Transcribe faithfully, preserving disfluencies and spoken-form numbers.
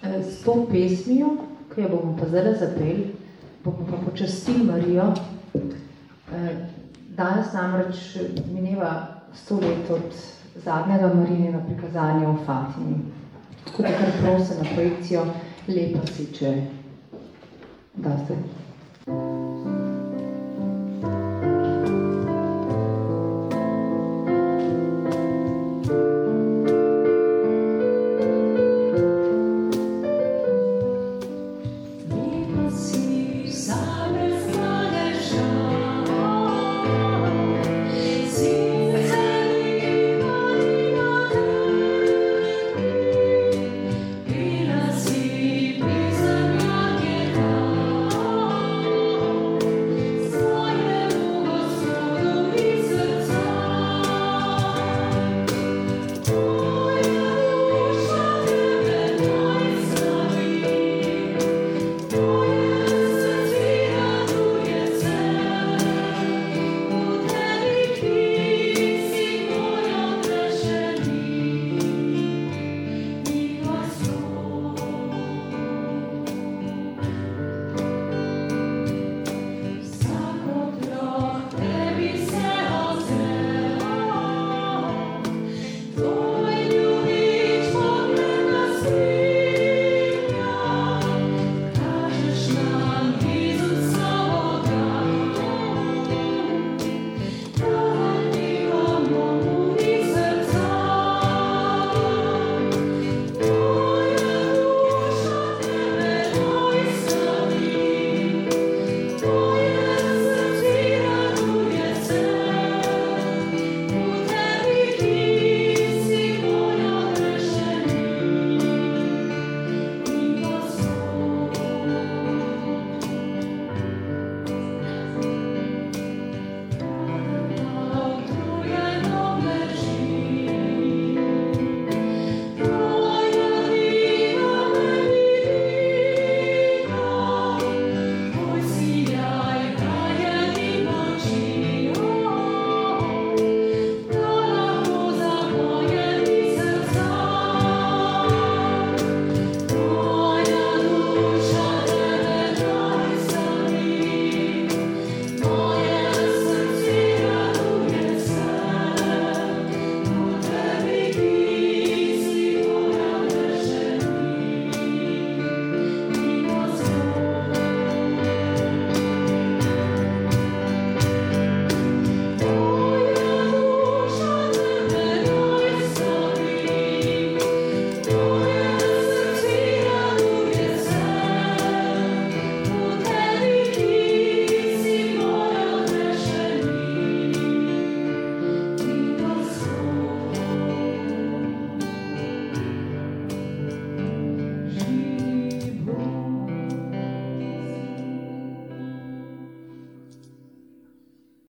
S to pesmijo, ki jo bomo pa zdaj zapeli, bomo pa počastili Marijo. Danes namreč mineva sto let od zadnjega Marijinega prikazanja v Fatimi. Tako da kar prosim na projekcijo Lepa si, če daste.